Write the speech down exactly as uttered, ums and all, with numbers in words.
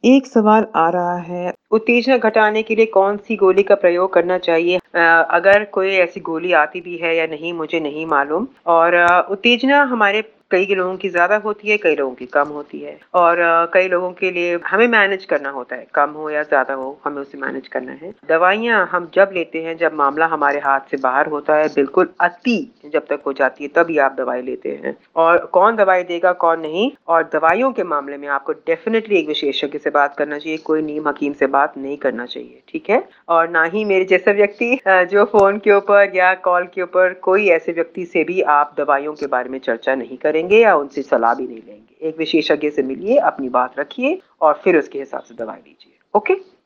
एक सवाल आ रहा है, उत्तेजना घटाने के लिए कौन-सी गोली का प्रयोग करना चाहिए? अ, अगर कोई ऐसी गोली आती भी है या नहीं मुझे नहीं मालूम और अ, उत्तेजना हमारे कई के लोगों की ज़्यादा होती है, कई लोगों की कम होती है और अ, कई लोगों के लिए हमें मैनेज करना होता है, कम हो या ज़्यादा हो, हमें उसे मैनेज करना है। दवाइयाँ हम जब लेते हैं, जब मामला हमारे हाथ से बाहर होता है, बिल्कुल अति जब तक हो जाती है, तभी आप दवाई लेते हैं और कौन दवाई देगा, कौन नहीं और दवाइयों के मामले में आपको डेफ़िनेटली एक विशेषज्ञ से बात करना चाहिए, कोई नीम हकीम से बात नहीं करना चाहिए, ठीक है? और ना ही मेरे जैसा व्यक्ति अ, जो फ़ोन के ऊपर या कॉल के ऊपर कोई ऐसे व्यक्ति से भी आप दवाइयों के बारे में चर्चा नहीं करेंगे या उनसे सलाह भी नहीं लेंगे। एक विशेषज्ञ से मिलिए, अपनी बात रखिए और फिर उसके हिसाब से दवाई लीजिए। ओके?